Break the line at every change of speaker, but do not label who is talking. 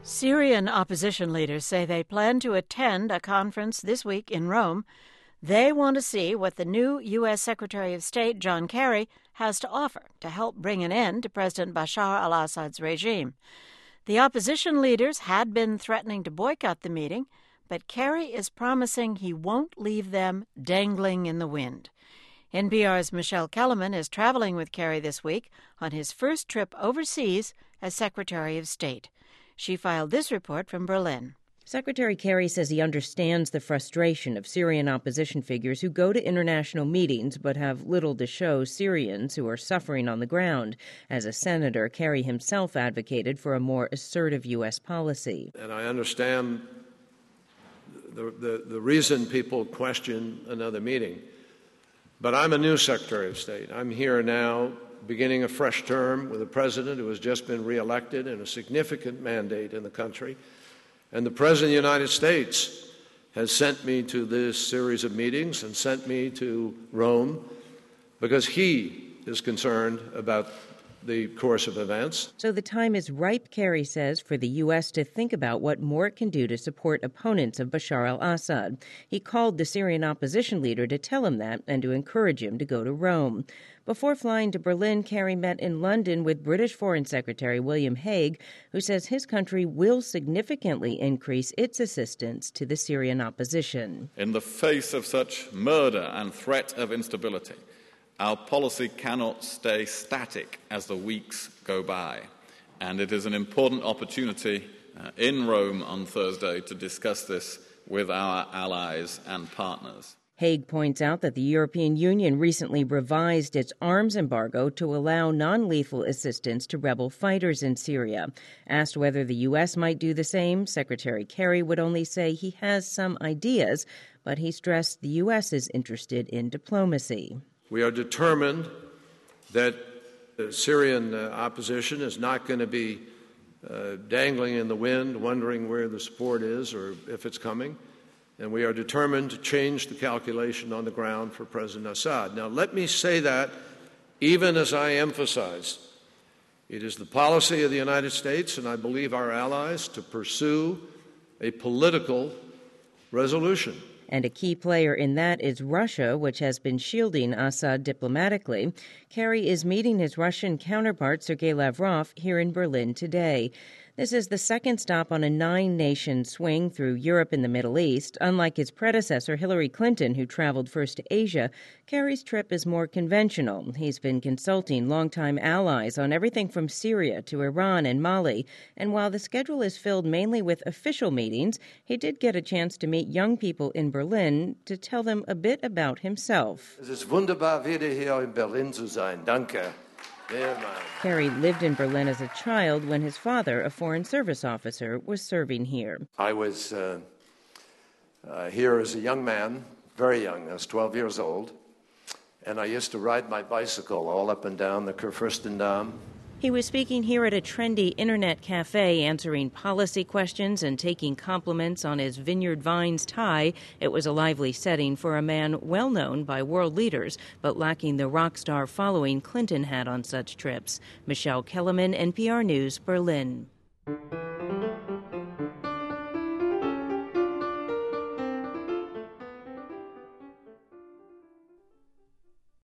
Syrian opposition leaders say they plan to attend a conference this week in Rome. They want to see what the new U.S. Secretary of State, John Kerry, has to offer to help bring an end to President Bashar al-Assad's regime. The opposition leaders had been threatening to boycott the meeting, but Kerry is promising he won't leave them dangling in the wind. NPR's Michelle Kellerman is traveling with Kerry this week on his first trip overseas as Secretary of State. She filed this report from Berlin.
Secretary Kerry says he understands the frustration of Syrian opposition figures who go to international meetings but have little to show Syrians who are suffering on the ground. As a senator, Kerry himself advocated for a more assertive U.S. policy.
And I understand the reason people question another meeting. But I'm a new Secretary of State. I'm here now beginning a fresh term with a president who has just been reelected and a significant mandate in the country. And the President of the United States has sent me to this series of meetings and sent me to Rome because he is concerned about the course of events.
So the time is ripe, Kerry says, for the U.S. to think about what more it can do to support opponents of Bashar al-Assad. He called the Syrian opposition leader to tell him that and to encourage him to go to Rome. Before flying to Berlin, Kerry met in London with British Foreign Secretary William Hague, who says his country will significantly increase its assistance to the Syrian opposition.
In the face of such murder and threat of instability, our policy cannot stay static as the weeks go by, and it is an important opportunity in Rome on Thursday to discuss this with our allies and partners.
Hague points out that the European Union recently revised its arms embargo to allow non-lethal assistance to rebel fighters in Syria. Asked whether the U.S. might do the same, Secretary Kerry would only say he has some ideas, but he stressed the U.S. is interested in diplomacy.
We are determined that the Syrian opposition is not going to be dangling in the wind, wondering where the support is or if it's coming. And we are determined to change the calculation on the ground for President Assad. Now, let me say that, even as I emphasize, it is the policy of the United States, and I believe our allies, to pursue a political resolution.
And a key player in that is Russia, which has been shielding Assad diplomatically. Kerry is meeting his Russian counterpart, Sergei Lavrov, here in Berlin today. This is the second stop on a 9-nation swing through Europe and the Middle East. Unlike his predecessor, Hillary Clinton, who traveled first to Asia, Kerry's trip is more conventional. He's been consulting longtime allies on everything from Syria to Iran and Mali. And while the schedule is filled mainly with official meetings, he did get a chance to meet young people in Berlin to tell them a bit about himself.
Es ist wunderbar, wieder hier in Berlin zu sein. Danke.
Kerry lived in Berlin as a child when his father, a Foreign Service officer, was serving here.
I was here as a young man, very young. I was 12 years old, and I used to ride my bicycle all up and down the Kurfürstendamm.
He was speaking here at a trendy internet cafe, answering policy questions and taking compliments on his Vineyard Vines tie. It was a lively setting for a man well known by world leaders, but lacking the rock star following Clinton had on such trips. Michelle Kellerman, NPR News, Berlin.